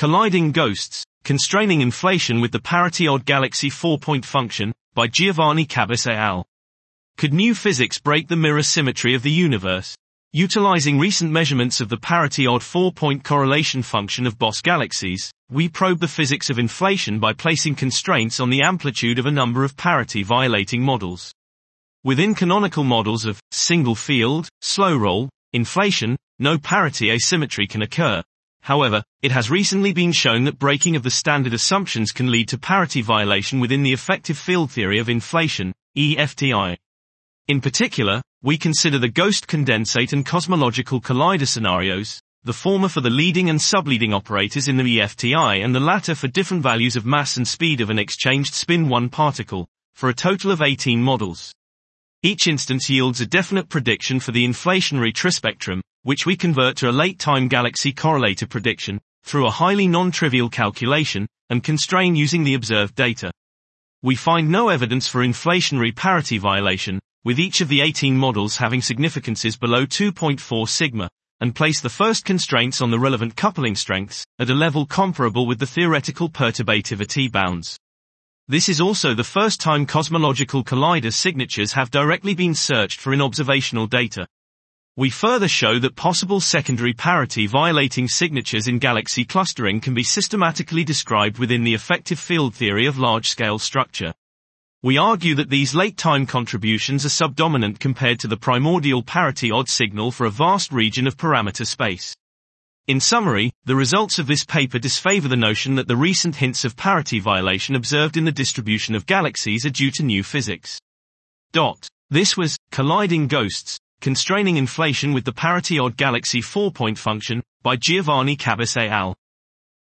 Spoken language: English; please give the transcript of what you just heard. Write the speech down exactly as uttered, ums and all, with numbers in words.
Colliding Ghosts, Constraining Inflation with the Parity-Odd Galaxy four-Point Function, by Giovanni Cabas et al. Could new physics break the mirror symmetry of the universe? Utilizing recent measurements of the parity-odd four-point correlation function of boss galaxies, we probe the physics of inflation by placing constraints on the amplitude of a number of parity-violating models. Within canonical models of single field, slow roll, inflation, no parity asymmetry can occur. However, it has recently been shown that breaking of the standard assumptions can lead to parity violation within the effective field theory of inflation, E F T I. In particular, we consider the ghost condensate and cosmological collider scenarios, the former for the leading and subleading operators in the E F T I and the latter for different values of mass and speed of an exchanged spin one particle, for a total of eighteen models. Each instance yields a definite prediction for the inflationary trispectrum, which we convert to a late-time galaxy correlator prediction, through a highly non-trivial calculation, and constrain using the observed data. We find no evidence for inflationary parity violation, with each of the eighteen models having significances below two point four sigma, and place the first constraints on the relevant coupling strengths, at a level comparable with the theoretical perturbativity bounds. This is also the first time cosmological collider signatures have directly been searched for in observational data. We further show that possible secondary parity-violating signatures in galaxy clustering can be systematically described within the effective field theory of large-scale structure. We argue that these late-time contributions are subdominant compared to the primordial parity-odd signal for a vast region of parameter space. In summary, the results of this paper disfavor the notion that the recent hints of parity violation observed in the distribution of galaxies are due to new physics. Dot. This was Colliding Ghosts, Constraining Inflation with the Parity-Odd Galaxy four-Point Function, by Giovanni Cabas et al.